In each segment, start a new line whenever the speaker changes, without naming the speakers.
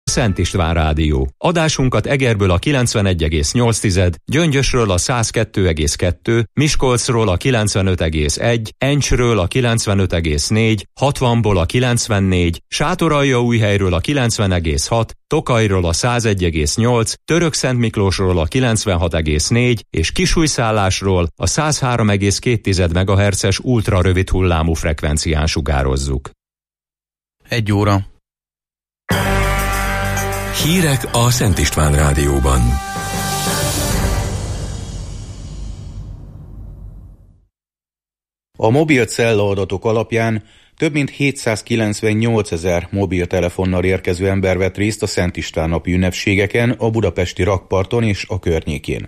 Szent István Rádió. Adásunkat Egerből a 91,8, Gyöngyösről a 102,2, Miskolcról a 95,1, Encsről a 95,4, 60-ból a 94, Sátoraljaújhelyről a 90,6, Tokajról a 101,8, Törökszentmiklósról a 96,4 és Kisújszállásról a 103,2 MHz-es ultrarövid hullámú frekvencián sugározzuk.
1 óra.
Hírek a Szent István Rádióban.
A mobil cellaadatok alapján több mint 798 000 mobiltelefonnal érkező ember vett részt a Szent István napi ünnepségeken a budapesti rakparton és a környékén.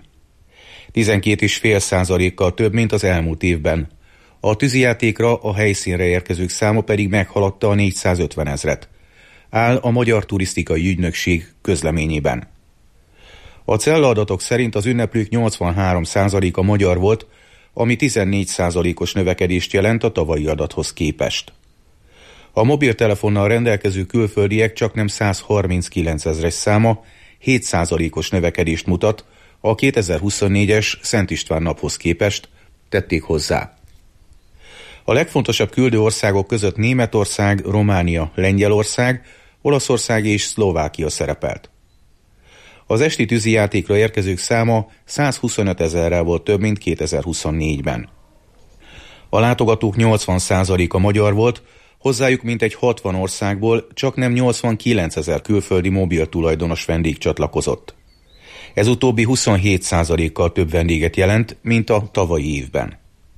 12,5%-kal több, mint az elmúlt évben. A tűzijátékra a helyszínre érkezők száma pedig meghaladta a 450 000-et. Áll a Magyar Turisztikai Ügynökség közleményében. A cellaadatok szerint az ünneplők 83%-a magyar volt, ami 14%-os növekedést jelent a tavalyi adathoz képest. A mobiltelefonnal rendelkező külföldiek csaknem 139 000-es száma 7%-os növekedést mutat a 2024-es Szent István naphoz képest, tették hozzá. A legfontosabb küldő országok között Németország, Románia, Lengyelország, Olaszország és Szlovákia szerepelt. Az esti tűzijátékra érkezők száma 125 000-rel volt több, mint 2024-ben. A látogatók 80%-a magyar volt, hozzájuk mintegy 60 országból csaknem 89 000 külföldi mobil tulajdonos vendég csatlakozott. Ez utóbbi 27%-kal több vendéget jelent, mint a tavalyi évben.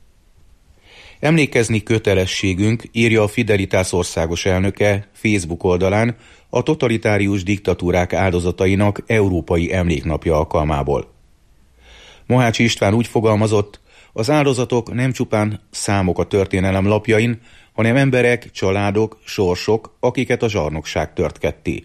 Emlékezni kötelességünk, írja a Fidelitás országos elnöke Facebook oldalán a totalitárius diktatúrák áldozatainak Európai Emléknapja alkalmából. Mohácsi István úgy fogalmazott, az áldozatok nem csupán számok a történelem lapjain, hanem emberek, családok, sorsok, akiket a zsarnokság tört ketté.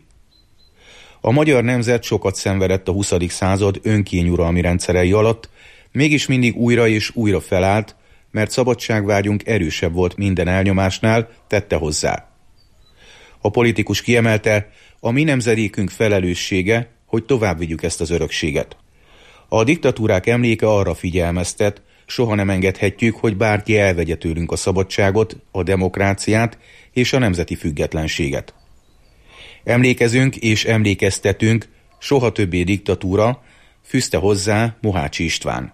A magyar nemzet sokat szenvedett a 20. század önkényuralmi rendszerei alatt, mégis mindig újra és újra felállt, mert szabadságvágyunk erősebb volt minden elnyomásnál, tette hozzá. A politikus kiemelte, a mi nemzedékünk felelőssége, hogy tovább vigyük ezt az örökséget. A diktatúrák emléke arra figyelmeztet, soha nem engedhetjük, hogy bárki elvegye tőlünk a szabadságot, a demokráciát és a nemzeti függetlenséget. Emlékezünk és emlékeztetünk, soha többé diktatúra, fűzte hozzá Mohácsi István.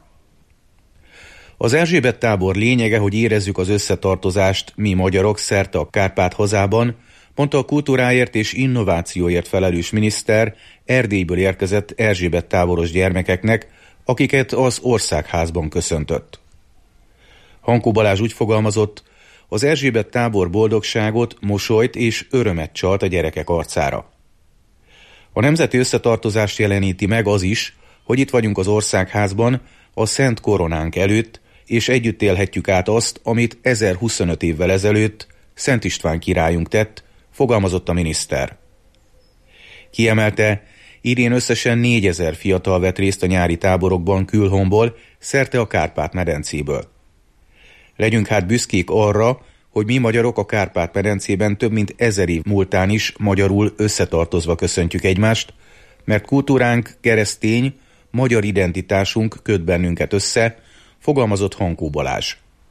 Az Erzsébet-tábor lényege, hogy érezzük az összetartozást mi magyarok szerte a Kárpát-hazában, mondta a kultúráért és innovációért felelős miniszter Erdélyből érkezett Erzsébet-táboros gyermekeknek, akiket az Országházban köszöntött. Hankó Balázs úgy fogalmazott, az Erzsébet-tábor boldogságot, mosolyt és örömet csalt a gyerekek arcára. A nemzeti összetartozást jeleníti meg az is, hogy itt vagyunk az Országházban, a Szent Koronánk előtt, és együtt élhetjük át azt, amit 1025 évvel ezelőtt Szent István királyunk tett, fogalmazott a miniszter. Kiemelte, idén összesen 4000 fiatal vett részt a nyári táborokban külhomból, szerte a Kárpát-medencéből. Legyünk hát büszkék arra, hogy mi magyarok a Kárpát-medencében több mint 1000 év múltán is magyarul összetartozva köszöntjük egymást, mert kultúránk, keresztény, magyar identitásunk köt bennünket össze, fogalmazott Hankó Balázs.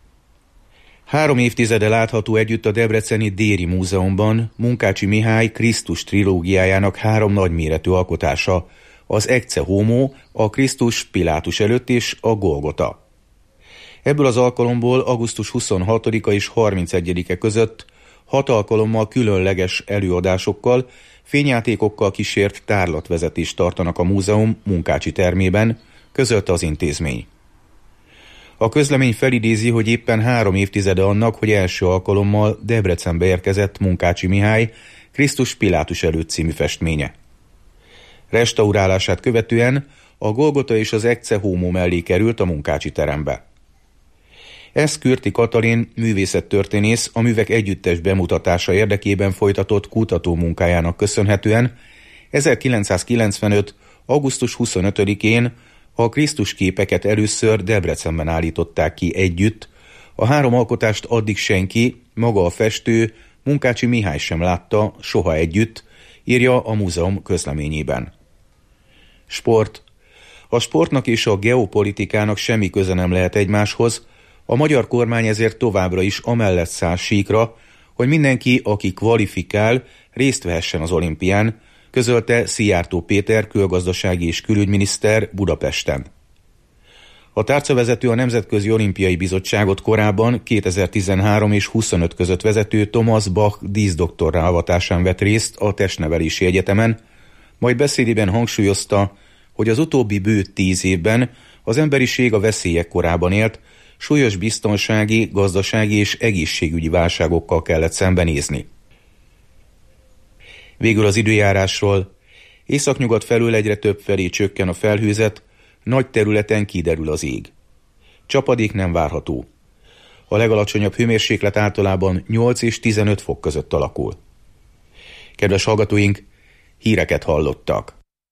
3 évtizede látható együtt a debreceni Déri Múzeumban Munkácsi Mihály Krisztus trilógiájának 3 nagyméretű alkotása, az Ecce Homo, a Krisztus Pilátus előtt és a Golgota. Ebből az alkalomból augusztus 26-a és 31-e között 6 alkalommal különleges előadásokkal, fényjátékokkal kísért tárlatvezetést tartanak a múzeum Munkácsi termében, közölte az intézmény. A közlemény felidézi, hogy éppen 3 évtizede annak, hogy első alkalommal Debrecenbe érkezett Munkácsi Mihály Krisztus Pilátus előtt című festménye. Restaurálását követően a Golgota és az Ecce Homo mellé került a Munkácsi terembe. Ezt Kürti Katalin művészettörténész a művek együttes bemutatása érdekében folytatott kutatómunkájának köszönhetően 1995. augusztus 25-én a Krisztus képeket először Debrecenben állították ki együtt, a 3 alkotást addig senki, maga a festő, Munkácsi Mihály sem látta soha együtt, írja a múzeum közleményében. Sport. A sportnak és a geopolitikának semmi köze nem lehet egymáshoz, a magyar kormány ezért továbbra is amellett száll síkra, hogy mindenki, aki kvalifikál, részt vehessen az olimpián, közölte Szijjártó Péter külgazdasági és külügyminiszter Budapesten. A tárcavezető a Nemzetközi Olimpiai Bizottságot korábban 2013 és 25 között vezető Thomas Bach díszdoktorrá avatásán vett részt a Testnevelési Egyetemen, majd beszédében hangsúlyozta, hogy az utóbbi bő 10 évben az emberiség a veszélyek korában élt, súlyos biztonsági, gazdasági és egészségügyi válságokkal kellett szembenézni. Végül az időjárásról. Északnyugat felől egyre több felé csökken a felhőzet, nagy területen kiderül az ég. Csapadék nem várható. A legalacsonyabb hőmérséklet általában 8 és 15 fok között alakul. Kedves hallgatóink, híreket hallottak.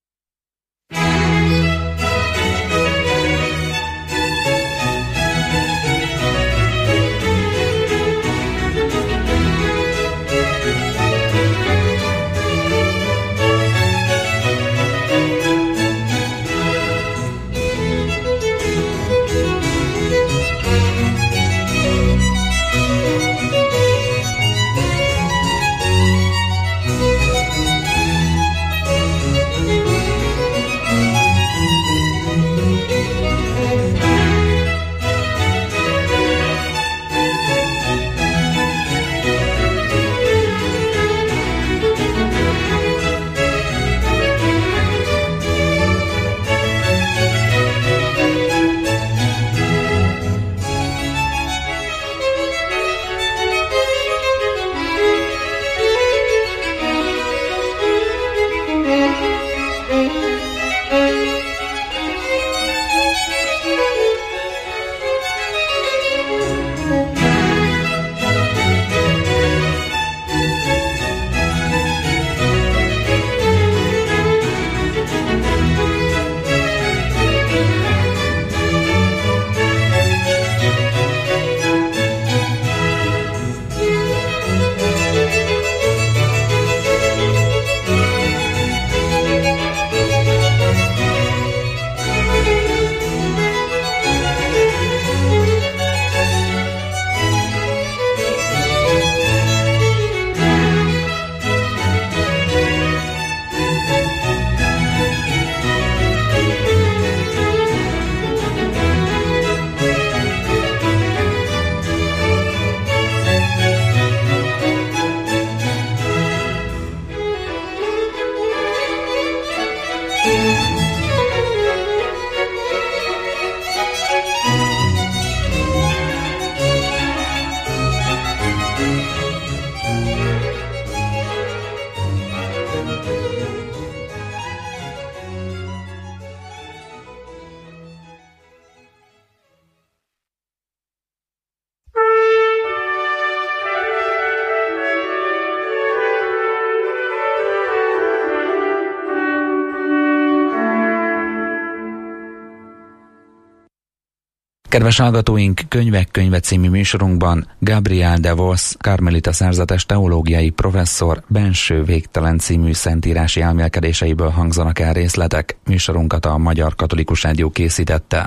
Kedves hallgatóink, Könyvek könyve című műsorunkban Gabriel de Vos, karmelita szerzetes teológiai professzor benső végtelen című szentírási elmélkedéseiből hangzanak el részletek. Műsorunkat a Magyar Katolikus Rádió készítette.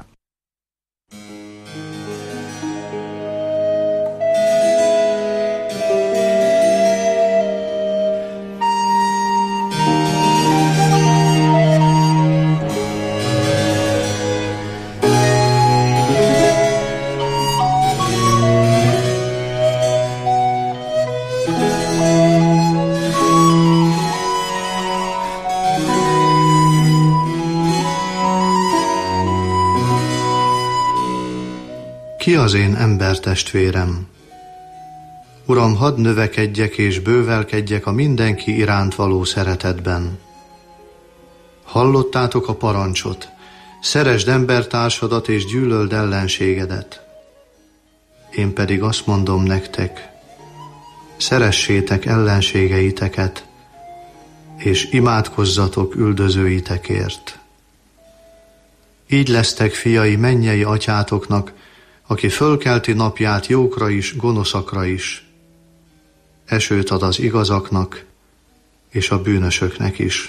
Ki az én embertestvérem? Uram, hadd növekedjek és bővelkedjek a mindenki iránt való szeretetben. Hallottátok a parancsot, szeresd embertársadat és gyűlöld ellenségedet. Én pedig azt mondom nektek, szeressétek ellenségeiteket, és imádkozzatok üldözőitekért. Így lesztek fiai mennyei atyátoknak, aki fölkelti napját jókra is, gonoszakra is. Esőt ad az igazaknak, és a bűnösöknek is.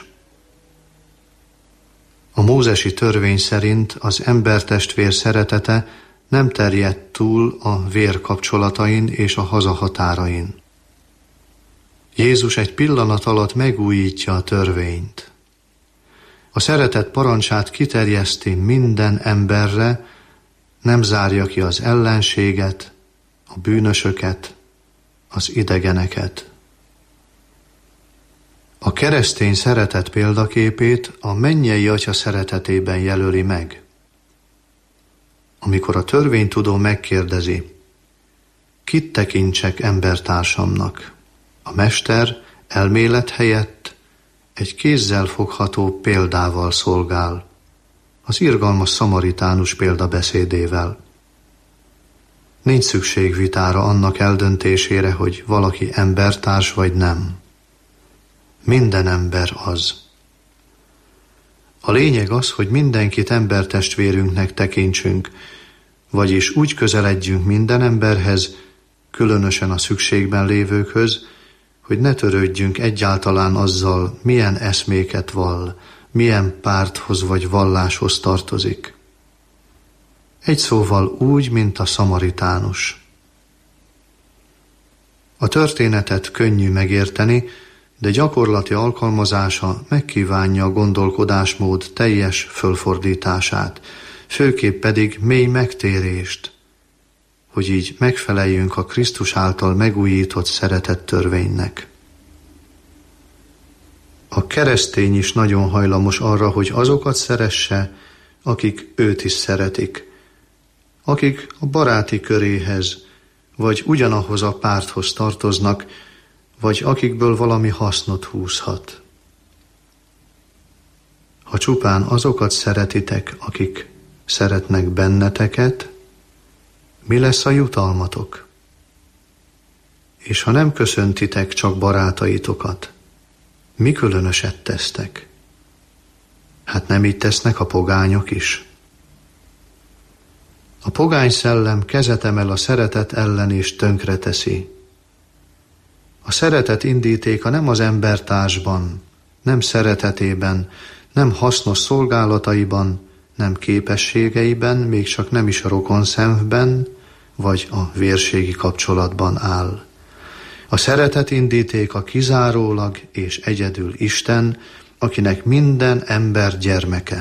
A mózesi törvény szerint az embertestvér szeretete nem terjed túl a vér kapcsolatain és a haza határain. Jézus egy pillanat alatt megújítja a törvényt. A szeretet parancsát kiterjeszti minden emberre, nem zárja ki az ellenséget, a bűnösöket, az idegeneket. A keresztény szeretet példaképét a mennyei Atya szeretetében jelöli meg. Amikor a törvénytudó megkérdezi, kit tekintsek embertársamnak, a mester elmélet helyett egy kézzel fogható példával szolgál, az irgalmas szamaritánus példabeszédével. Nincs szükség vitára annak eldöntésére, hogy valaki embertárs vagy nem. Minden ember az. A lényeg az, hogy mindenkit embertestvérünknek tekintsünk, vagyis úgy közeledjünk minden emberhez, különösen a szükségben lévőkhöz, hogy ne törődjünk egyáltalán azzal, milyen eszméket vall, milyen párthoz vagy valláshoz tartozik. Egy szóval úgy, mint a szamaritánus. A történetet könnyű megérteni, de gyakorlati alkalmazása megkívánja a gondolkodásmód teljes fölfordítását, főképp pedig mély megtérést, hogy így megfeleljünk a Krisztus által megújított szeretett törvénynek. A keresztény is nagyon hajlamos arra, hogy azokat szeresse, akik őt is szeretik, akik a baráti köréhez, vagy ugyanahoz a párthoz tartoznak, vagy akikből valami hasznot húzhat. Ha csupán azokat szeretitek, akik szeretnek benneteket, mi lesz a jutalmatok? És ha nem köszöntitek csak barátaitokat, mi különöset tesztek? Hát nem így tesznek a pogányok is? A pogány szellem kezet emel a szeretet ellen és tönkreteszi. A szeretet indítéka nem az embertársban, nem szeretetében, nem hasznos szolgálataiban, nem képességeiben, még csak nem is a rokonszenvben, vagy a vérségi kapcsolatban áll. A szeretet indítéka kizárólag és egyedül Isten, akinek minden ember gyermeke.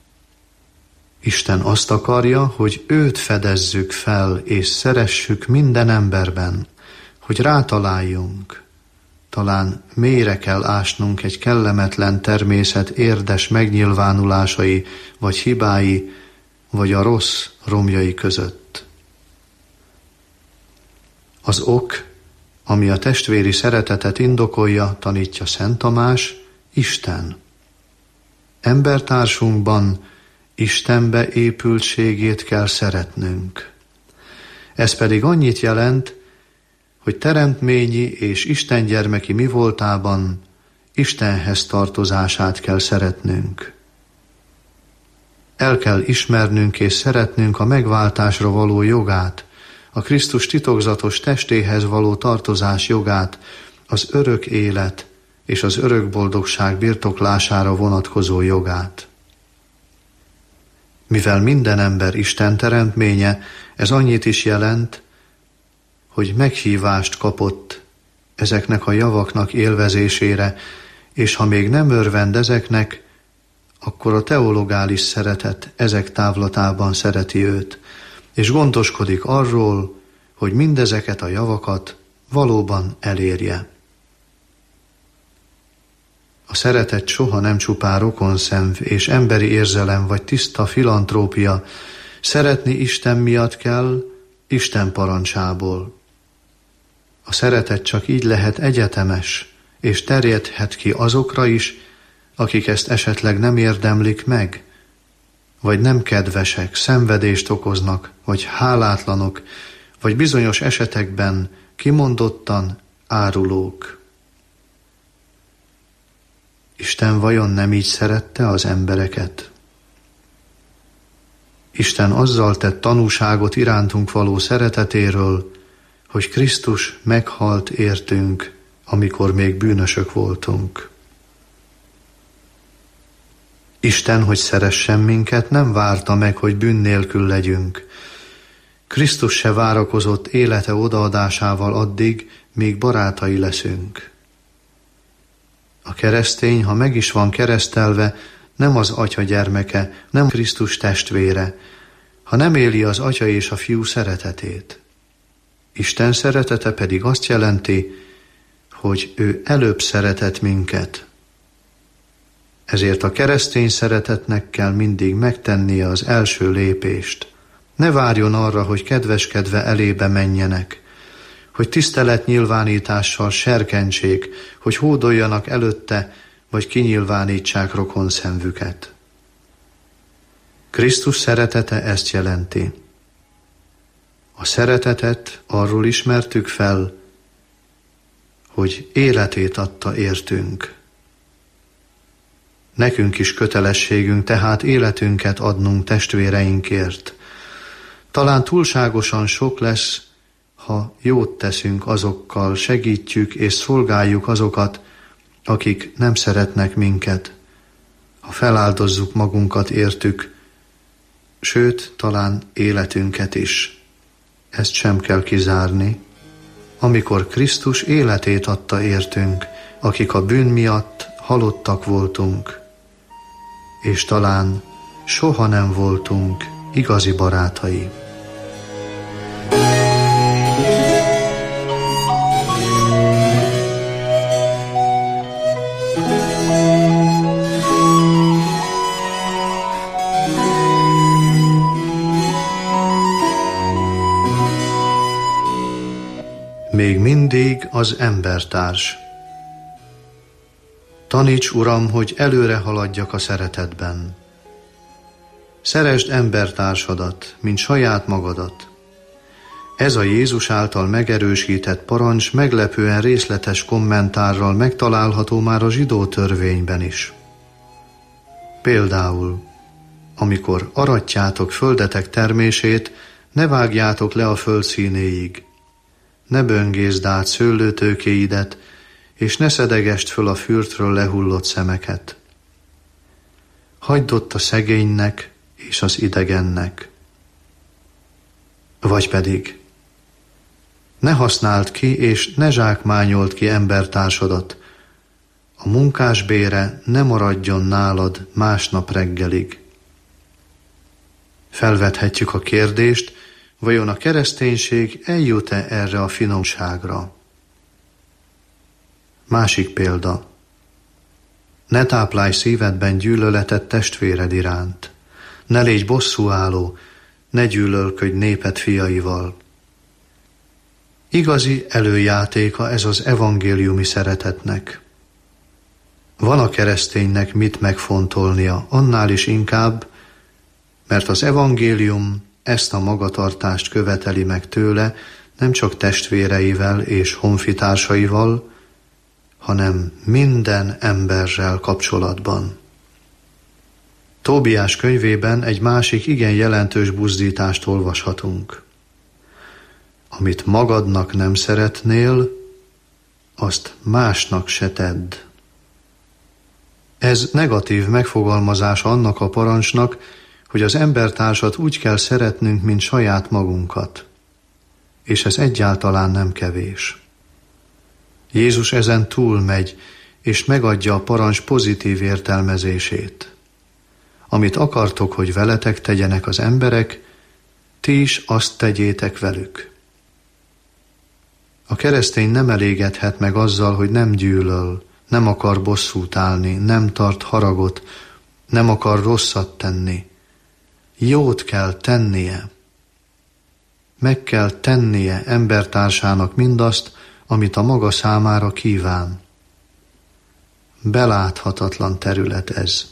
Isten azt akarja, hogy őt fedezzük fel és szeressük minden emberben, hogy rátaláljunk. Talán mélyre kell ásnunk egy kellemetlen természet érdes megnyilvánulásai, vagy hibái, vagy a rossz romjai között. Az ok, ami a testvéri szeretetet indokolja, tanítja Szent Tamás, Isten. Embertársunkban Istenbe épültségét kell szeretnünk. Ez pedig annyit jelent, hogy teremtményi és Isten gyermeki mi voltában Istenhez tartozását kell szeretnünk. El kell ismernünk és szeretnünk a megváltásra való jogát, a Krisztus titokzatos testéhez való tartozás jogát, az örök élet és az örök boldogság birtoklására vonatkozó jogát. Mivel minden ember Isten teremtménye, ez annyit is jelent, hogy meghívást kapott ezeknek a javaknak élvezésére, és ha még nem örvend ezeknek, akkor a teologális szeretet ezek távlatában szereti őt, és gondoskodik arról, hogy mindezeket a javakat valóban elérje. A szeretet soha nem csupán rokonszenv és emberi érzelem vagy tiszta filantrópia, szeretni Isten miatt kell, Isten parancsából. A szeretet csak így lehet egyetemes, és terjedhet ki azokra is, akik ezt esetleg nem érdemlik meg, vagy nem kedvesek, szenvedést okoznak, vagy hálátlanok, vagy bizonyos esetekben kimondottan árulók. Isten vajon nem így szerette az embereket? Isten azzal tett tanúságot irántunk való szeretetéről, hogy Krisztus meghalt értünk amikor még bűnösök voltunk. Isten, hogy szeressen minket, nem várta meg, hogy bűn nélkül legyünk. Krisztus se várakozott élete odaadásával addig, míg barátai leszünk. A keresztény, ha meg is van keresztelve, nem az Atya gyermeke, nem Krisztus testvére, ha nem éli az Atya és a Fiú szeretetét. Isten szeretete pedig azt jelenti, hogy ő előbb szeretett minket. Ezért a keresztény szeretetnek kell mindig megtennie az első lépést. Ne várjon arra, hogy kedveskedve elébe menjenek, hogy tiszteletnyilvánítással serkentsék, hogy hódoljanak előtte, vagy kinyilvánítsák rokonszenvüket. Krisztus szeretete ezt jelenti. A szeretetet arról ismertük fel, hogy életét adta értünk. Nekünk is kötelességünk tehát életünket adnunk testvéreinkért. Talán túlságosan sok lesz, ha jót teszünk azokkal, segítjük és szolgáljuk azokat, akik nem szeretnek minket, ha feláldozzuk magunkat értük, sőt, talán életünket is. Ezt sem kell kizárni. Amikor Krisztus életét adta értünk, akik a bűn miatt halottak voltunk, és talán soha nem voltunk igazi barátai. Még mindig az embertárs. Taníts, Uram, hogy előre haladjak a szeretetben. Szeresd embertársadat, mint saját magadat. Ez a Jézus által megerősített parancs meglepően részletes kommentárral megtalálható már a zsidó törvényben is. Például, amikor aratjátok földetek termését, ne vágjátok le a föld színéig, ne böngészd át szőlőtőkéidet, és ne szedegest föl a fürtről lehullott szemeket. Hagyd ott a szegénynek és az idegennek. Vagy pedig, ne használd ki és ne zsákmányold ki embertársadat, a munkás bére ne maradjon nálad másnap reggelig. Felvethetjük a kérdést, vajon a kereszténység eljut-e erre a finomságra? Másik példa. Ne táplálj szívedben gyűlöletet testvéred iránt. Ne légy bosszúálló, ne gyűlölködj néped fiaival. Igazi előjátéka ez az evangéliumi szeretetnek. Van a kereszténynek mit megfontolnia, annál is inkább, mert az evangélium ezt a magatartást követeli meg tőle, nem csak testvéreivel és honfitársaival, hanem minden emberrel kapcsolatban. Tóbiás könyvében egy másik igen jelentős buzdítást olvashatunk. Amit magadnak nem szeretnél, azt másnak se tedd. Ez negatív megfogalmazás annak a parancsnak, hogy az embertársat úgy kell szeretnünk, mint saját magunkat. És ez egyáltalán nem kevés. Jézus ezen túlmegy, és megadja a parancs pozitív értelmezését. Amit akartok, hogy veletek tegyenek az emberek, ti is azt tegyétek velük. A keresztény nem elégedhet meg azzal, hogy nem gyűlöl, nem akar bosszút állni, nem tart haragot, nem akar rosszat tenni. Jót kell tennie. Meg kell tennie embertársának mindazt, amit a maga számára kíván. Beláthatatlan terület ez.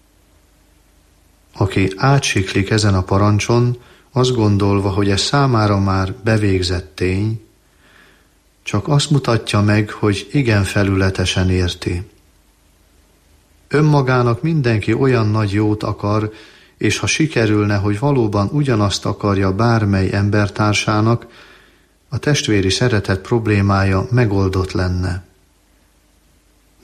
Aki átsiklik ezen a parancson, azt gondolva, hogy ez számára már bevégzett tény, csak azt mutatja meg, hogy igen felületesen érti. Önmagának mindenki olyan nagy jót akar, és ha sikerülne, hogy valóban ugyanazt akarja bármely embertársának, a testvéri szeretet problémája megoldott lenne.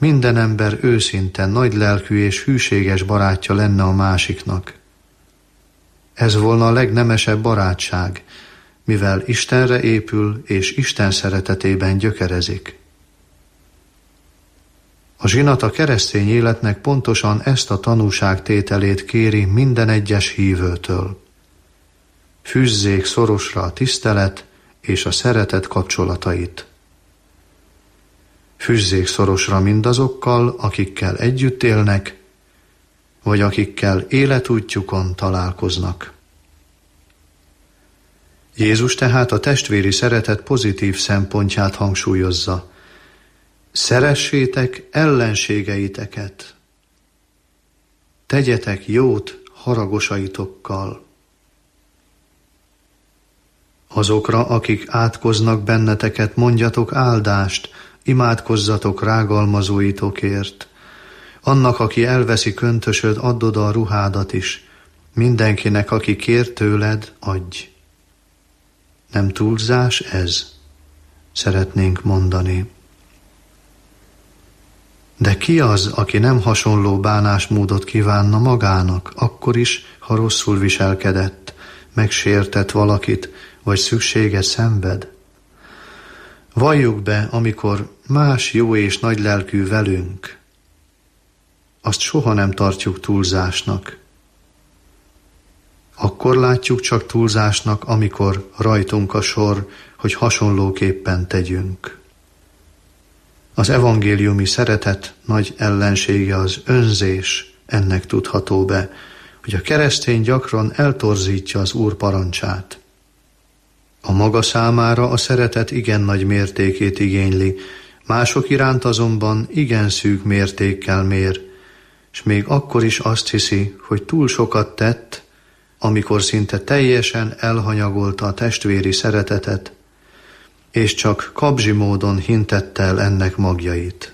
minden ember őszinte, nagylelkű és hűséges barátja lenne a másiknak. Ez volna a legnemesebb barátság, mivel Istenre épül és Isten szeretetében gyökerezik. A zsinat a keresztény életnek pontosan ezt a tanúságtételét kéri minden egyes hívőtől. Fűzzék szorosra a tisztelet és a szeretet kapcsolatait. Fűzzék szorosra mindazokkal, akikkel együtt élnek, vagy akikkel életútjukon találkoznak. Jézus tehát a testvéri szeretet pozitív szempontját hangsúlyozza. Szeressétek ellenségeiteket. Tegyetek jót haragosaitokkal. Azokra, akik átkoznak benneteket, mondjatok áldást, imádkozzatok rágalmazóitokért. Annak, aki elveszi köntösöd, add oda a ruhádat is. Mindenkinek, aki kér tőled, adj. Nem túlzás ez? Szeretnénk mondani. De ki az, aki nem hasonló bánásmódot kívánna magának, akkor is, ha rosszul viselkedett, megsértett valakit, vagy szükséget szenved? Valljuk be, amikor más jó és nagylelkű velünk, azt soha nem tartjuk túlzásnak. Akkor látjuk csak túlzásnak, amikor rajtunk a sor, hogy hasonlóképpen tegyünk. Az evangéliumi szeretet nagy ellensége az önzés, ennek tudható be, hogy a keresztény gyakran eltorzítja az Úr parancsát. A maga számára a szeretet igen nagy mértékét igényli, mások iránt azonban igen szűk mértékkel mér, és még akkor is azt hiszi, hogy túl sokat tett, amikor szinte teljesen elhanyagolta a testvéri szeretetet, és csak kabzsi módon hintette el ennek magjait.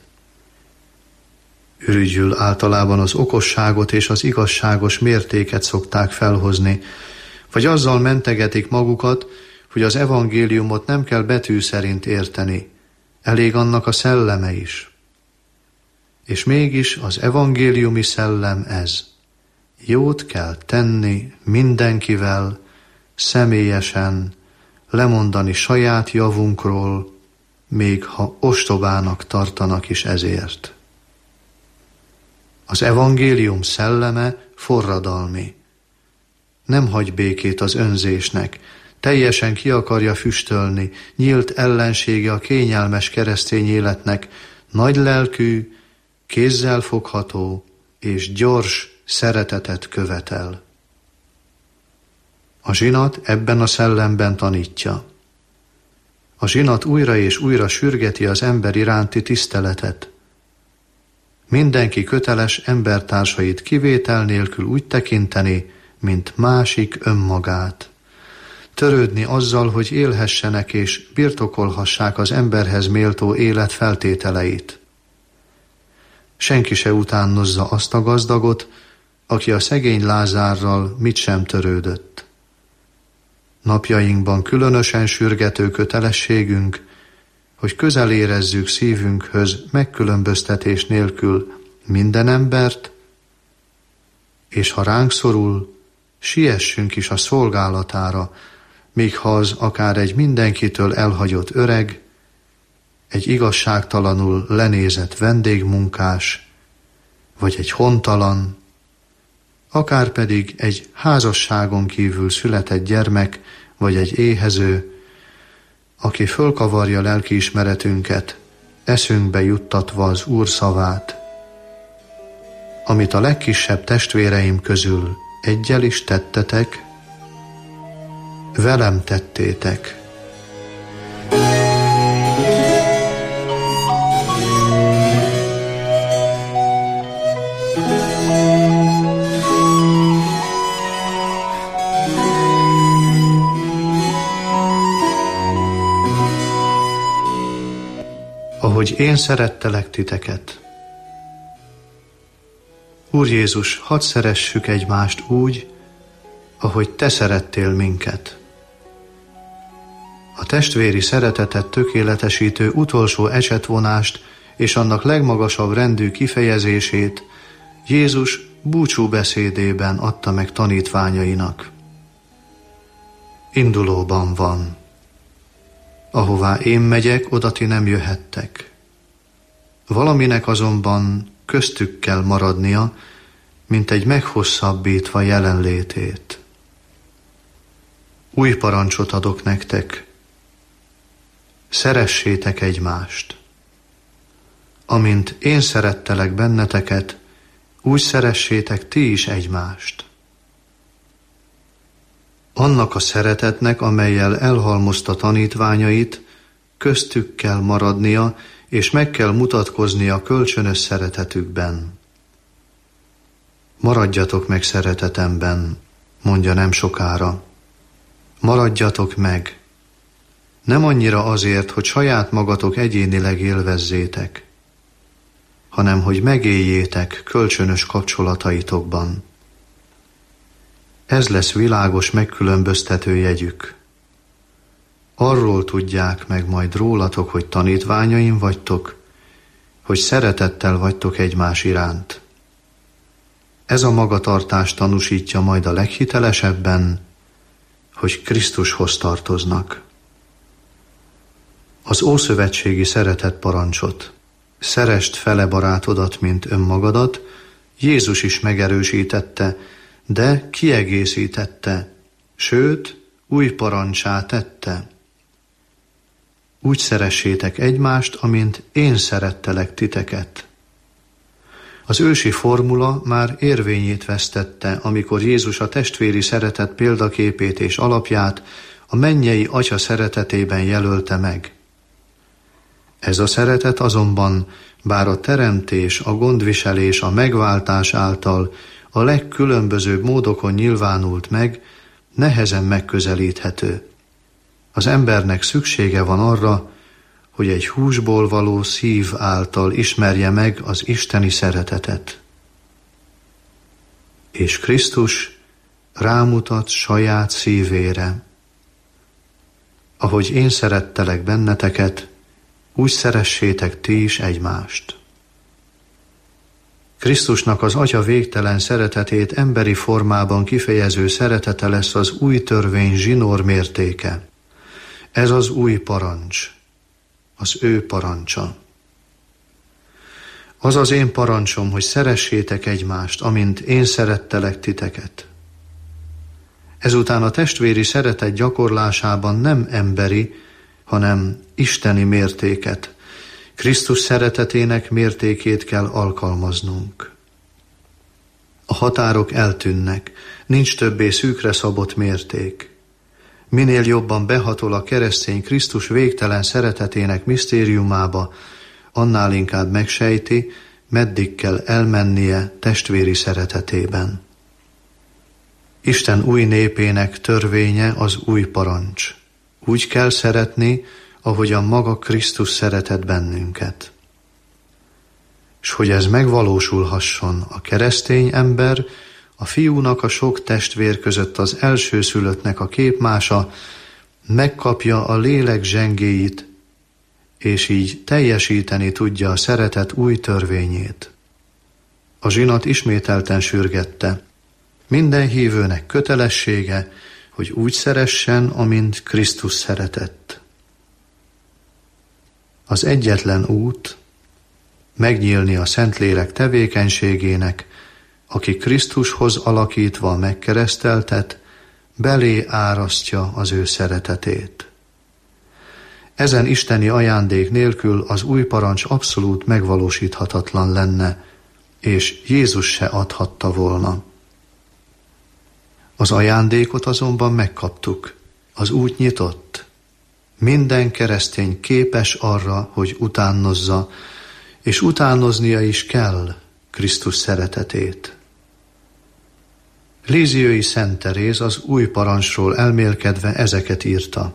Ürügyül általában az okosságot és az igazságos mértéket szokták felhozni, vagy azzal mentegetik magukat, hogy az evangéliumot nem kell betű szerint érteni, elég annak a szelleme is. És mégis az evangéliumi szellem ez. Jót kell tenni mindenkivel, személyesen, lemondani saját javunkról, még ha ostobának tartanak is ezért. Az evangélium szelleme forradalmi. Nem hagy békét az önzésnek, teljesen ki akarja füstölni, nyílt ellensége a kényelmes keresztény életnek, nagylelkű, kézzel fogható és gyors szeretetet követel. A zsinat ebben a szellemben tanítja. A zsinat újra és újra sürgeti az ember iránti tiszteletet. Mindenki köteles embertársait kivétel nélkül úgy tekinteni, mint másik önmagát. Törődni azzal, hogy élhessenek és birtokolhassák az emberhez méltó élet feltételeit. Senki se utánozza azt a gazdagot, aki a szegény Lázárral mit sem törődött. Napjainkban különösen sürgető kötelességünk, hogy közel érezzük szívünkhöz megkülönböztetés nélkül minden embert, és ha ránk szorul, siessünk is a szolgálatára, még ha az akár egy mindenkitől elhagyott öreg, egy igazságtalanul lenézett vendégmunkás, vagy egy hontalan, akár pedig egy házasságon kívül született gyermek, vagy egy éhező, aki fölkavarja lelkiismeretünket, eszünkbe juttatva az Úr szavát, amit a legkisebb testvéreim közül eggyel is tettetek, velem tettétek. Ahogy én szerettelek titeket. Úr Jézus, hadd szeressük egymást úgy, ahogy te szerettél minket. A testvéri szeretetet tökéletesítő utolsó ecsetvonást és annak legmagasabb rendű kifejezését Jézus búcsúbeszédében adta meg tanítványainak. Indulóban van. Ahová én megyek, oda ti nem jöhettek. Valaminek azonban köztük kell maradnia, mint egy meghosszabbítva jelenlétét. Új parancsot adok nektek. Szeressétek egymást. Amint én szerettelek benneteket, úgy szeressétek ti is egymást. Annak a szeretetnek, amellyel elhalmozta tanítványait, köztük kell maradnia, és meg kell mutatkoznia kölcsönös szeretetükben. Maradjatok meg szeretetemben, mondja nem sokára. Maradjatok meg. Nem annyira azért, hogy saját magatok egyénileg élvezzétek, hanem hogy megéljétek kölcsönös kapcsolataitokban. Ez lesz világos megkülönböztető jegyük. Arról tudják meg majd rólatok, hogy tanítványaim vagytok, hogy szeretettel vagytok egymás iránt. Ez a magatartás tanúsítja majd a leghitelesebben, hogy Krisztushoz tartoznak. Az ószövetségi szeretetparancsot, szeresd fele barátodat, mint önmagadat, Jézus is megerősítette, de kiegészítette, sőt, új parancsá tette. Úgy szeressétek egymást, amint én szerettelek titeket. Az ősi formula már érvényét vesztette, amikor Jézus a testvéri szeretet példaképét és alapját a mennyei Atya szeretetében jelölte meg. Ez a szeretet azonban, bár a teremtés, a gondviselés, a megváltás által a legkülönbözőbb módokon nyilvánult meg, nehezen megközelíthető. Az embernek szüksége van arra, hogy egy húsból való szív által ismerje meg az isteni szeretetet. És Krisztus rámutat saját szívére. Ahogy én szerettelek benneteket, úgy szeressétek ti is egymást. Krisztusnak az Atya végtelen szeretetét emberi formában kifejező szeretete lesz az új törvény zsinór mértéke. Ez az új parancs, az ő parancsa. Az az én parancsom, hogy szeressétek egymást, amint én szerettelek titeket. Ezután a testvéri szeretet gyakorlásában nem emberi, hanem isteni mértéket, Krisztus szeretetének mértékét kell alkalmaznunk. A határok eltűnnek, nincs többé szűkre szabott mérték. Minél jobban behatol a keresztény Krisztus végtelen szeretetének misztériumába, annál inkább megsejti, meddig kell elmennie testvéri szeretetében. Isten új népének törvénye az új parancs. Úgy kell szeretni, ahogyan maga Krisztus szeretett bennünket. S hogy ez megvalósulhasson, a keresztény ember a fiúnak a sok testvér között az elsőszülöttnek a képmása, megkapja a lélek zsengéit, és így teljesíteni tudja a szeretet új törvényét. A zsinat ismételten sürgette. Minden hívőnek kötelessége, hogy úgy szeressen, amint Krisztus szeretett. Az egyetlen út megnyílni a Szentlélek tevékenységének, aki Krisztushoz alakítva megkereszteltet, belé árasztja az ő szeretetét. Ezen isteni ajándék nélkül az új parancs abszolút megvalósíthatatlan lenne, és Jézus se adhatta volna. Az ajándékot azonban megkaptuk, az út nyitott. Minden keresztény képes arra, hogy utánozza, és utánoznia is kell Krisztus szeretetét. Líziói Szent Teréz az új parancsról elmélkedve ezeket írta.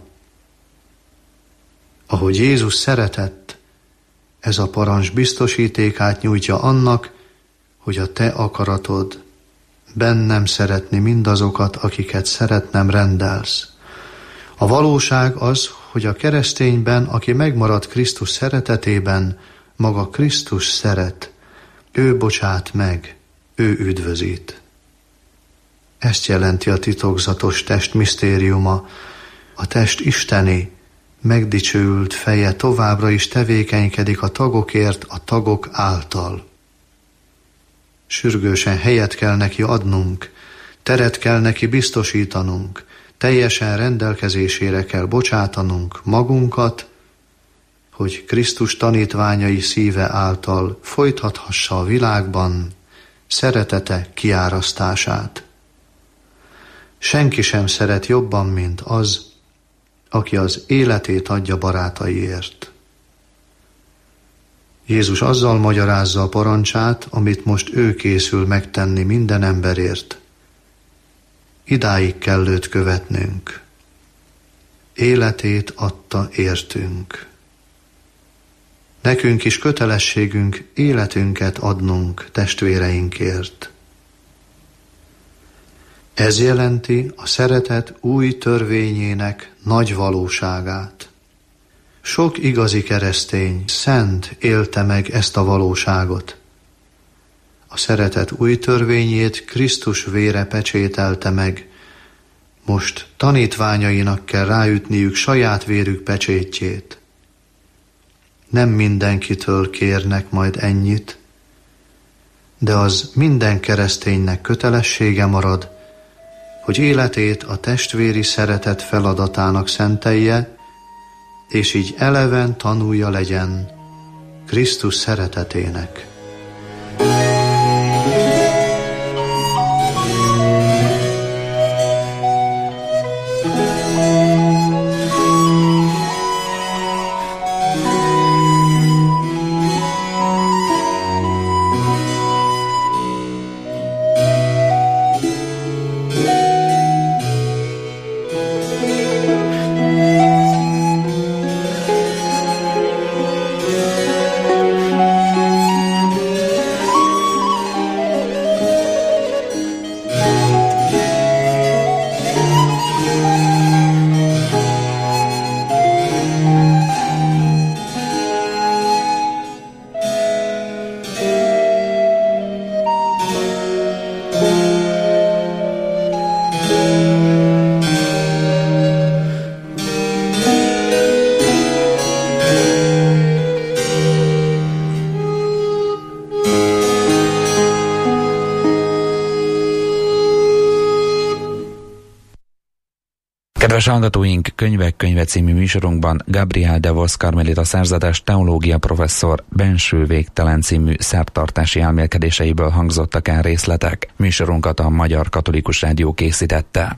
Ahogy Jézus szeretett, ez a parancs biztosítékát nyújtja annak, hogy a te akaratod bennem szeretni mindazokat, akiket szeretnem rendelsz. A valóság az, hogy a keresztényben, aki megmarad Krisztus szeretetében, maga Krisztus szeret, ő bocsát meg, ő üdvözít. Ezt jelenti a titokzatos test misztériuma, a test isteni, megdicsőült feje továbbra is tevékenykedik a tagokért a tagok által. Sürgősen helyet kell neki adnunk, teret kell neki biztosítanunk, teljesen rendelkezésére kell bocsátanunk magunkat, hogy Krisztus tanítványai szíve által folytathassa a világban szeretete kiárasztását. Senki sem szeret jobban, mint az, aki az életét adja barátaiért. Jézus azzal magyarázza a parancsát, amit most ő készül megtenni minden emberért. Idáig kell őt követnünk. Életét adta értünk. Nekünk is kötelességünk életünket adnunk testvéreinkért. Ez jelenti a szeretet új törvényének nagy valóságát. Sok igazi keresztény, szent élte meg ezt a valóságot. A szeretet új törvényét Krisztus vére pecsételte meg. Most tanítványainak kell ráütniük saját vérük pecsétjét. Nem mindenkitől kérnek majd ennyit, de az minden kereszténynek kötelessége marad, hogy életét a testvéri szeretet feladatának szentelje, és így eleven tanulja legyen Krisztus szeretetének.
Kedves hallgatóink, Könyvek könyve című műsorunkban Gabriel de Vos karmelita szerzetes teológia professzor Benső végtelen című szertartási elmélkedéseiből hangzottak el részletek. Műsorunkat a Magyar Katolikus Rádió készítette.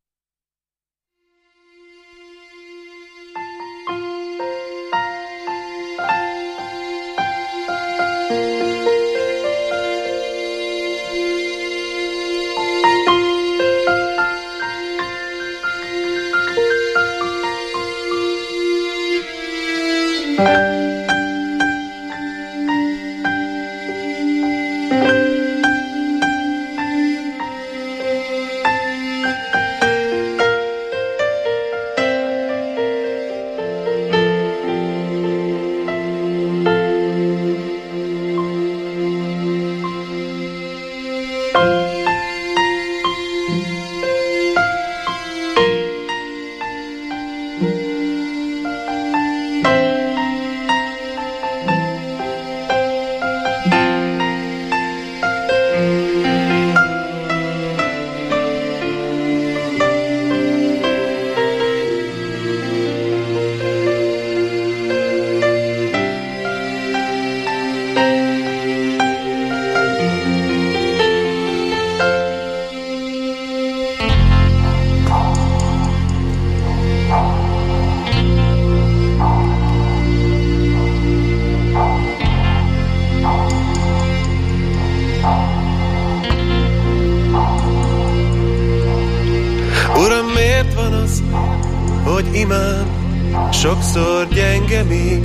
Sokszor gyenge még,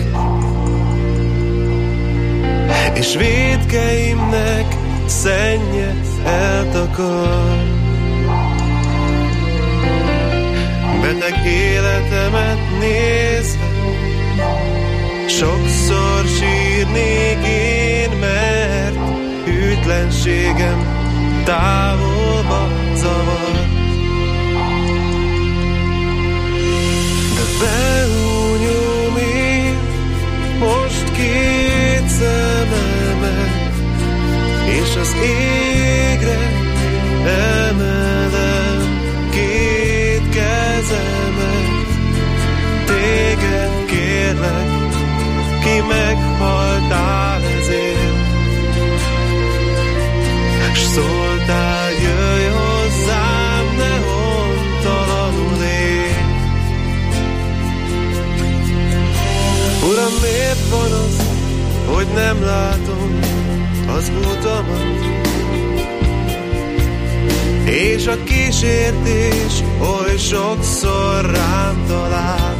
és vétkeimnek szennye eltakar. Beteg életemet nézve, sokszor sírni maradnék én, mert hűtlenségem távolba zavar. De beúnyom én most két szememet, és az égre emelem két kezemet. Téged kérlek, ki meghaltál ezért, s szóltál, jöjj hozzám, ne hontalanul élj. Uram, miért van az, hogy nem látom az utamat, és a kísértés oly sokszor rám talál.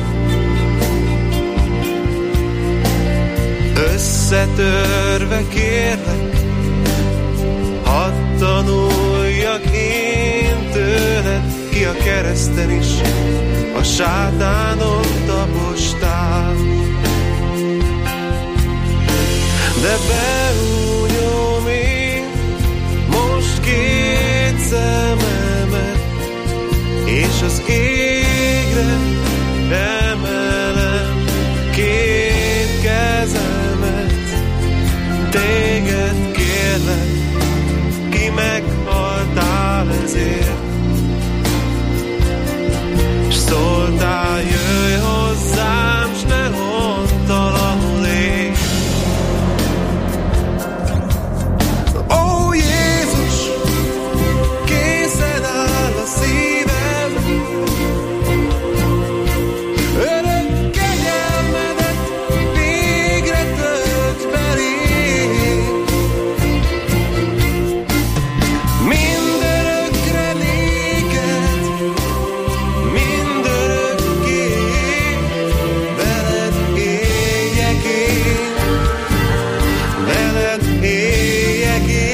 Összetörve kérlek, hadd tanuljak én tőled, ki a kereszten is a sátánon tapostál. De beúnyom én most két szememet, és az égre emelem két kezemet. Téged kérlek, ki meghaltál ezért, s szóltál, jöjj hozzám, s ne hontalanul élj. Ó, Jézus, készen áll a szívem, örök kegyelmedet végre tölt belém. Mindörökre néked, mindörökké, veled éljek én, veled éljek én.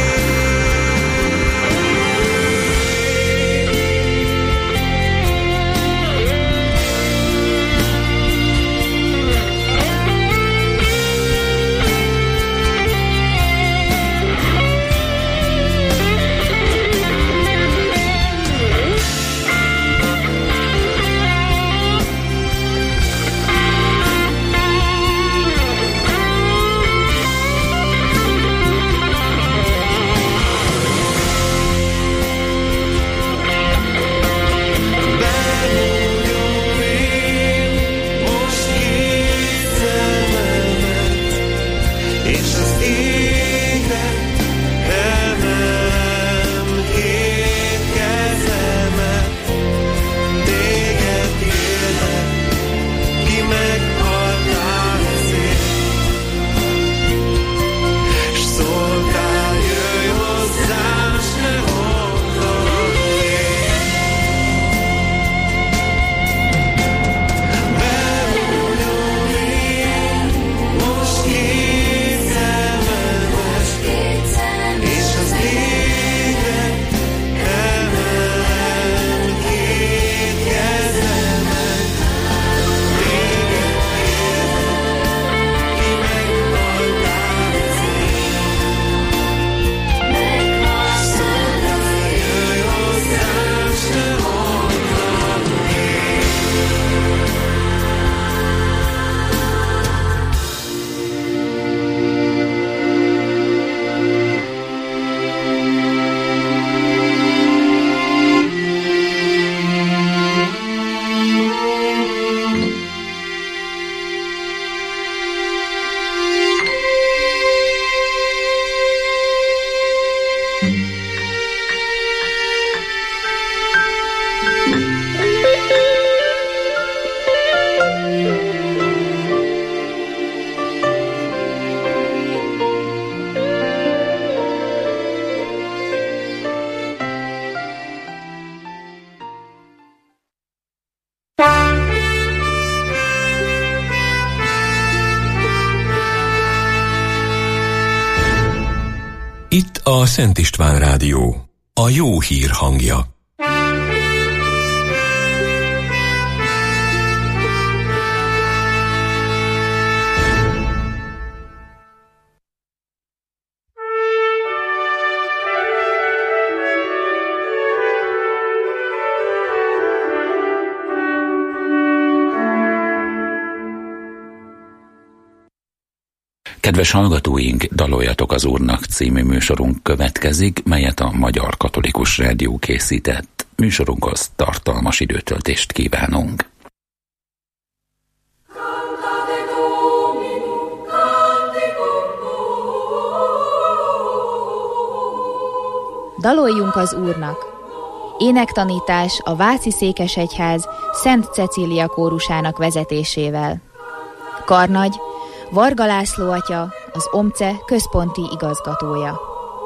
Beúnyom én most két szememet, és az égre emelem két kezemet. Téged kérlek, ki meghaltál ezért, s szóltál, jöjj hozzám, s ne hontalanul élj. Beúnyom én most két szememet, és az égre emelem két kezemet. Téged kérlek, ki meghaltál ezért, jöjj hozzám, s ne hontalanul élj.
Itt a Szent István Rádió, a jó hír hangja.
Kedves hallgatóink, Daloljatok az Úrnak című műsorunk következik, melyet a Magyar Katolikus Rádió készített. Műsorunkhoz tartalmas időtöltést kívánunk.
Daloljunk az Úrnak! Énektanítás a Váci Székesegyház Szent Cecília kórusának vezetésével. Karnagy Varga László atya, az OMCE központi igazgatója.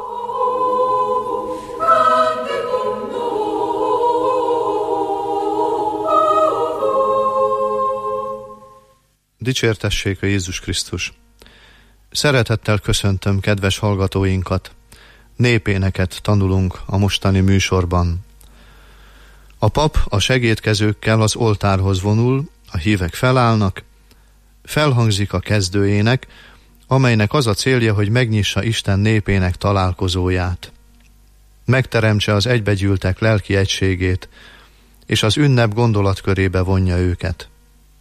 Dicsértessék a Jézus Krisztus! Szeretettel köszöntöm kedves hallgatóinkat. Népéneket tanulunk a mostani műsorban. A pap a segédkezőkkel az oltárhoz vonul, a hívek felállnak, felhangzik a kezdőének, amelynek az a célja, hogy megnyissa Isten népének találkozóját. Megteremtse az egybegyűltek lelki egységét, és az ünnep gondolatkörébe vonja őket.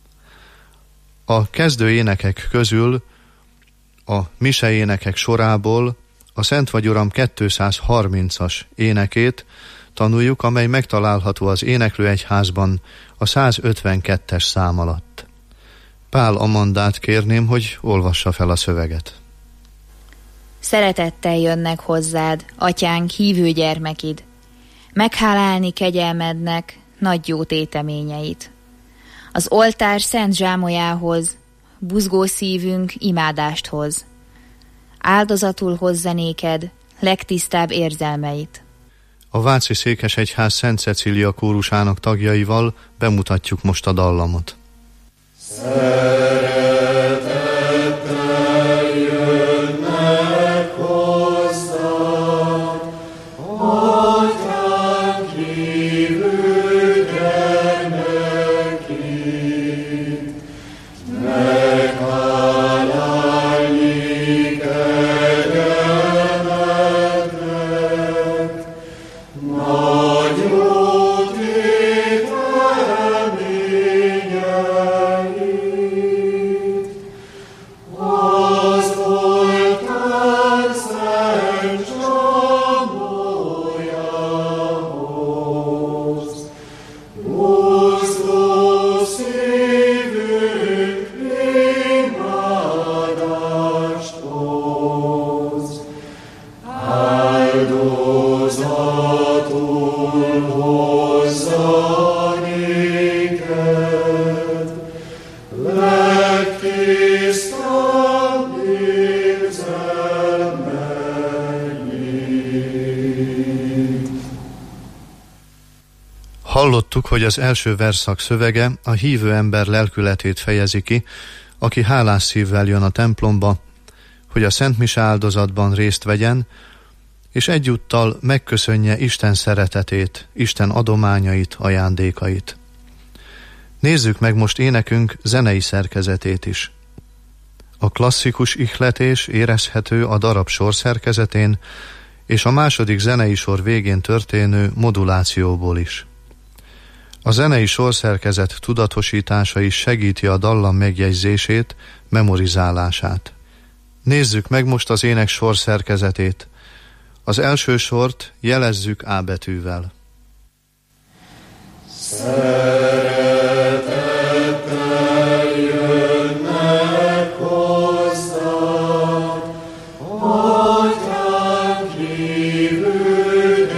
A kezdőénekek közül a miseénekek sorából a Szent vagy Uram 230-as énekét tanuljuk, amely megtalálható az Éneklőegyházban a 152-es szám alatt. Pál Amandát kérném, hogy olvassa fel a szöveget.
Szeretettel jönnek hozzád, atyánk, hívő gyermekid, meghálálni kegyelmednek nagy jó téteményeit. Az oltár szent zsámolyához, buzgó szívünk imádást hoz. Áldozatul hozza néked legtisztább érzelmeit.
A Váci Székesegyház Szent Cecília kórusának tagjaival bemutatjuk most a dallamot.
Szeretettel jönnek hozzád, atyánk, hívő gyermekid, meghálálni kegyelmednek, nagy jó téteményeit. Az oltár szent zsámolyához, buzgó szívünk imádást hoz. Áldozatul hozza néked legtisztább érzelmeit.
Hallottuk, hogy az első verszak szövege a hívő ember lelkületét fejezi ki, aki hálás szívvel jön a templomba, hogy a Szent Mise áldozatban részt vegyen, és egyúttal megköszönje Isten szeretetét, Isten adományait, ajándékait. Nézzük meg most énekünk zenei szerkezetét is. A klasszikus ihletés érezhető a darab sorszerkezetén, és a második zenei sor végén történő modulációból is. A zenei sorszerkezet tudatosítása is segíti a dallam megjegyzését, memorizálását. Nézzük meg most az ének sorszerkezetét. Az első sort jelezzük A betűvel.
Szeretettel jönnek hozzád, atyánk, hívő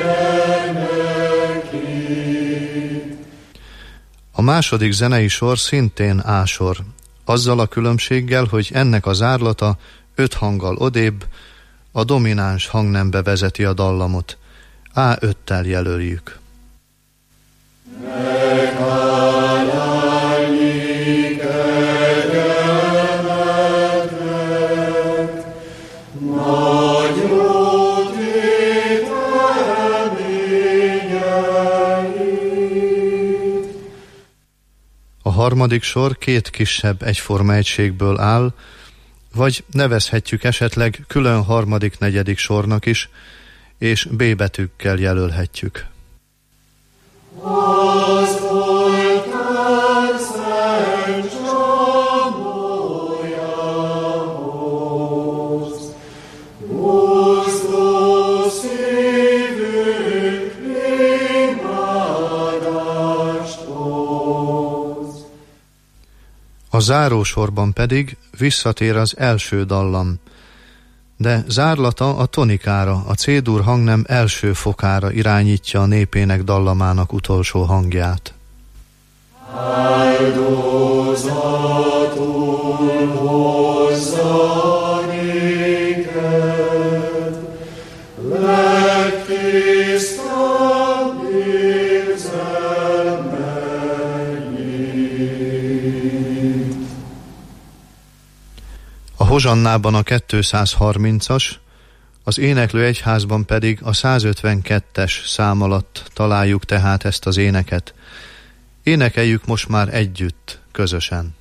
gyermekid.
A második zenei sor szintén A sor, azzal a különbséggel, hogy ennek az árlata 5 hanggal odébb, a domináns hangnembe vezeti a dallamot. A5-tel jelöljük.
Meghálálni kegyelmednek, nagy jó téteményeit.
A harmadik sor 2 kisebb egyforma egységből áll, vagy nevezhetjük esetleg külön harmadik, negyedik sornak is, és B betűkkel jelölhetjük.
Az oltár szent zsámolyához,
A zárósorban pedig visszatér az első dallam, de zárlata a tonikára, a C-dur hangnem első fokára irányítja a népének dallamának utolsó hangját.
Áldozatul hozza néked, legtisztább érzelmeid.
A hozsannában a 230-as, az éneklő egyházban pedig a 152-es szám alatt találjuk tehát ezt az éneket. Énekeljük most már együtt, közösen.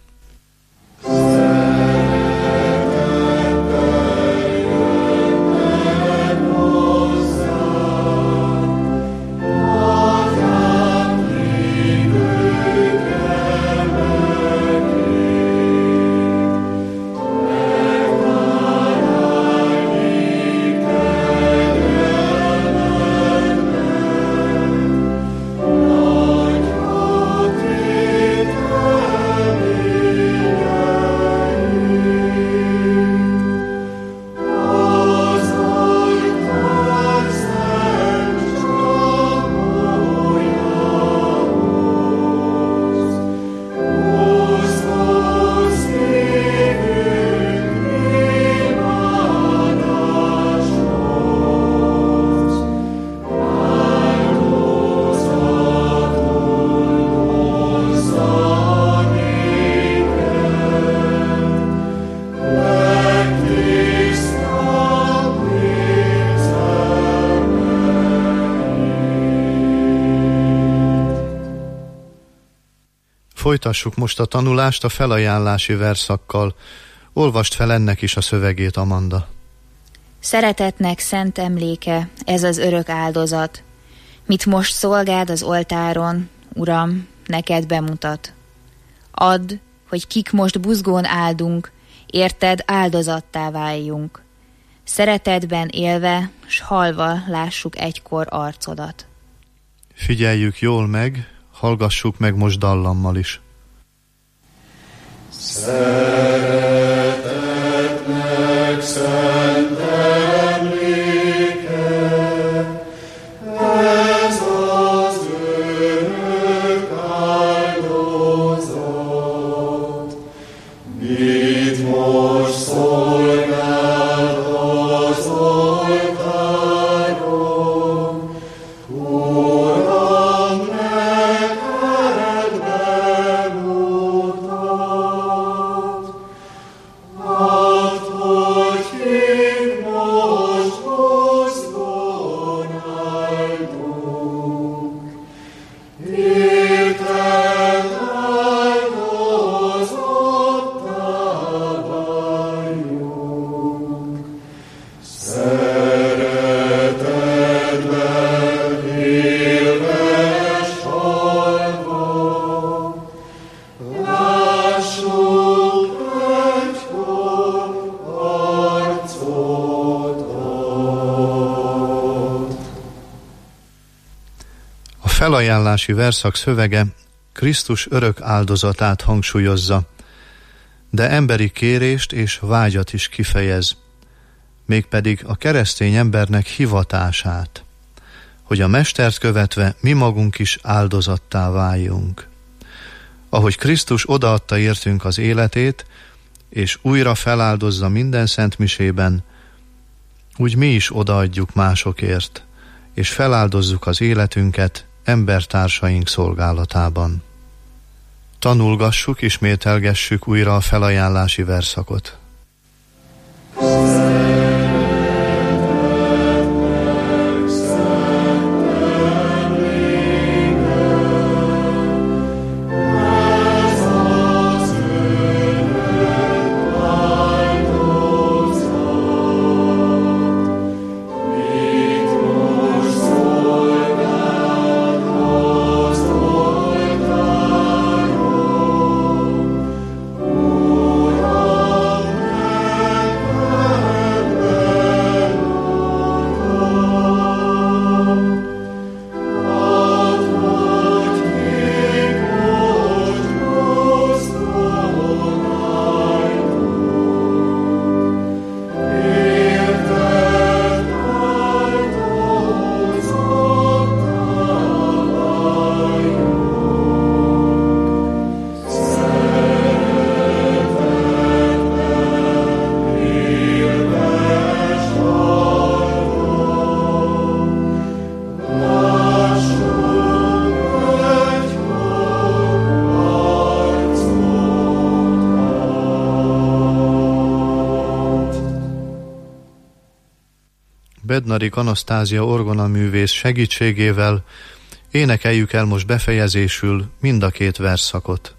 Folytassuk most a tanulást a felajánlási verszakkal. Olvast fel ennek is a szövegét, Amanda.
Szeretetnek szent emléke, ez az örök áldozat, mit most szolgád az oltáron, Uram, neked bemutat. Add, hogy kik most buzgón áldunk, érted áldozattá váljunk. Szeretetben élve, s halva lássuk egykor arcodat.
Figyeljük jól meg, hallgassuk meg most dallammal is.
Szeretetnek szent emléke, ez az örök áldozat, mit most szolgáld az oltáron, Uram, neked bemutat. Add, hogy kik most buzgón áldunk, érted áldozattá váljunk. Szeretetben élve s halva, lássuk egykor arcodat.
A felajánlási verszak szövege Krisztus örök áldozatát hangsúlyozza, de emberi kérést és vágyat is kifejez, mégpedig a keresztény embernek hivatását, hogy a mestert követve mi magunk is áldozattá váljunk. Ahogy Krisztus odaadta értünk az életét, és újra feláldozza minden szentmisében, úgy mi is odaadjuk másokért, és feláldozzuk az életünket embertársaink szolgálatában. Tanulgassuk, ismételgessük újra a felajánlási verszakot.
Uram,
Bednarik Anasztázia orgonaművész segítségével énekeljük el most befejezésül mind a két versszakot.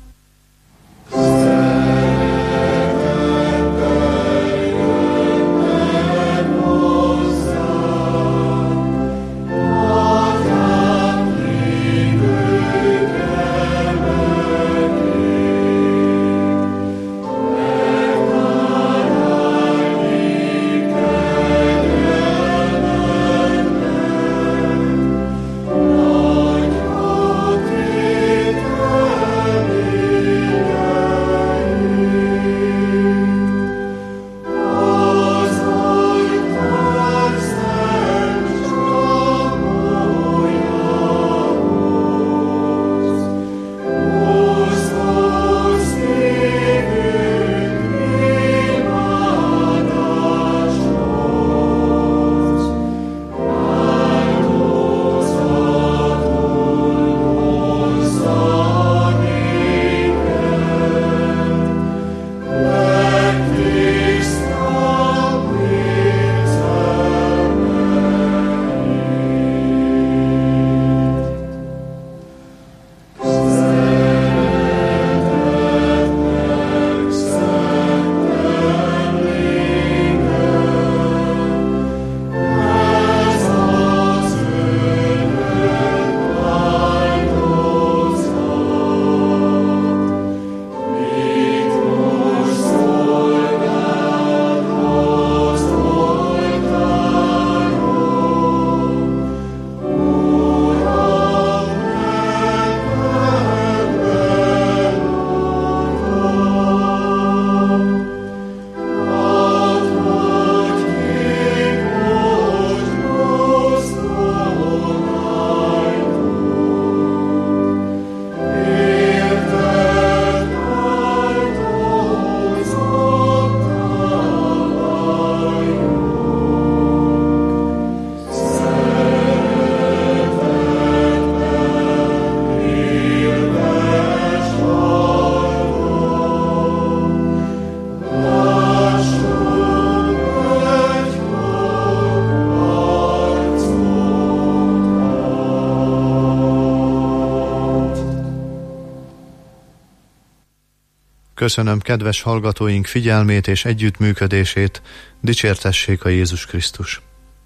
Köszönöm kedves hallgatóink figyelmét és együttműködését, dicsértessék a Jézus Krisztus!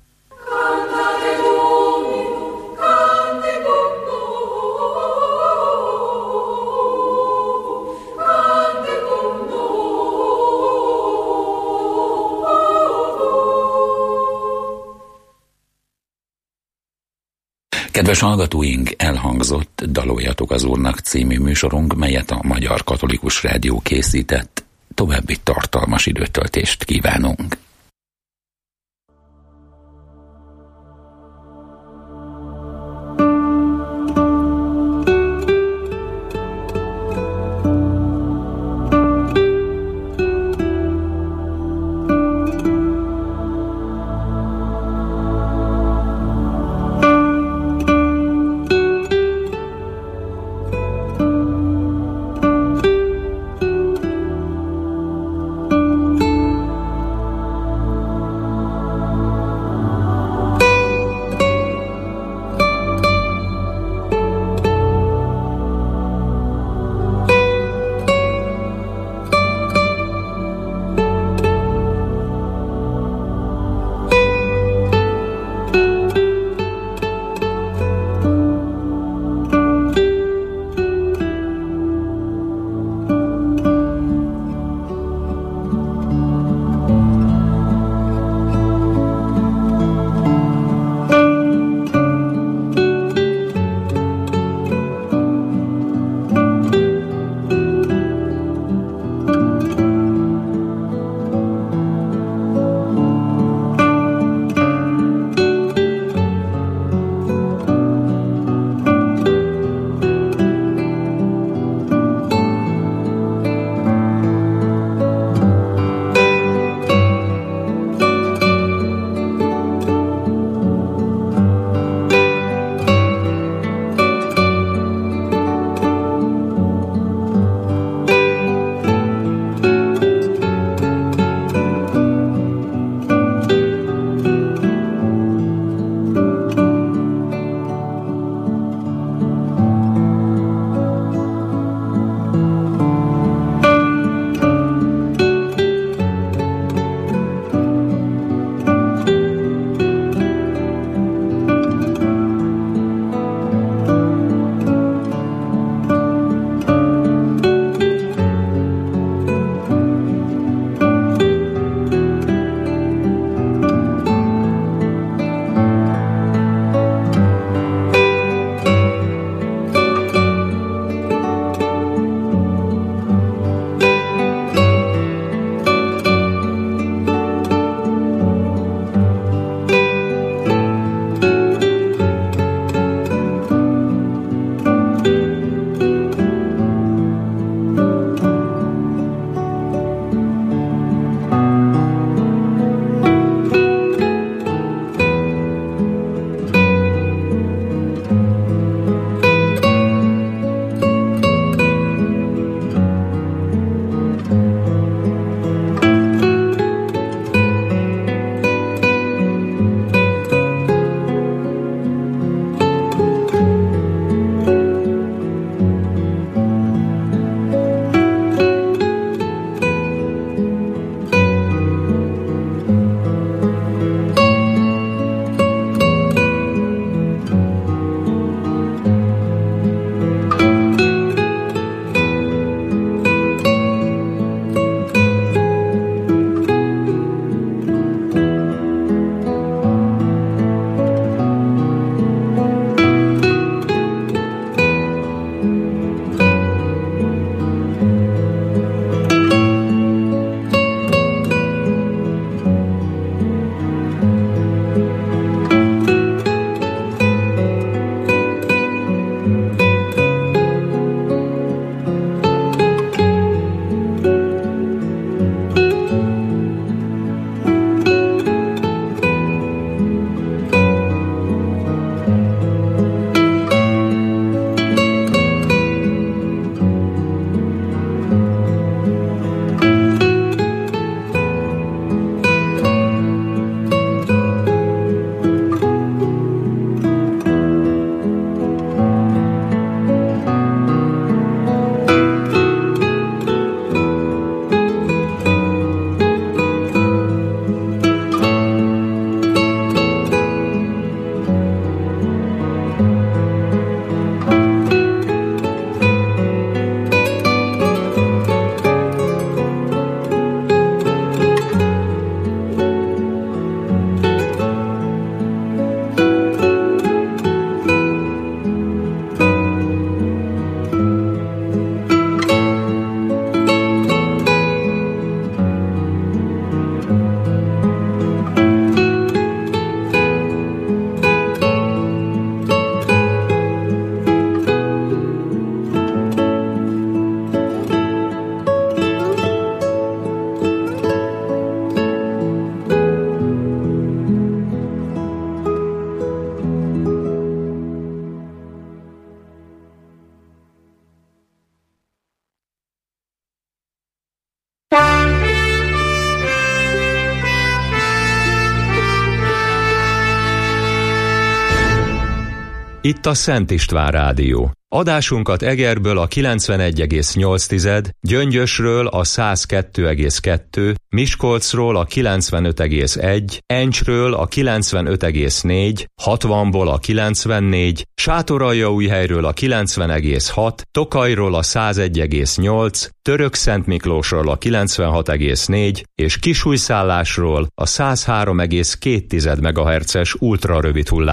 Kedves hallgatóink, elhangzott Daloljatok az Úrnak című műsorunk, melyet a Magyar Katolikus Rádió készített. További tartalmas időtöltést kívánunk.
Itt a Szent István Rádió. Adásunkat Egerből a 91,8, Gyöngyösről a 102,2, Miskolcról a 95,1, Encsről a 95,4, 60-ból a 94, Sátoraljaújhelyről a 90,6, Tokajról a 101,8, Törökszentmiklósról a 96,4 és Kisújszállásról a 103,2 MHz-es ultrarövid hullám